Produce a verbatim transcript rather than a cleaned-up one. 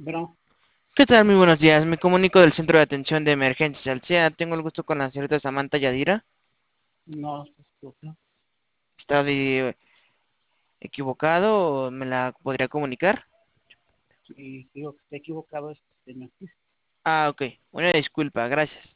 Bueno, ¿Qué tal? Muy buenos días. Me comunico del Centro de Atención de Emergencias al C E A. Tengo el gusto con la señorita Samantha Yadira. no, disculpa. ¿Está de- equivocado o me la podría comunicar? Si digo que está equivocado, es que se me asiste. Ah, ok. Una disculpa, gracias.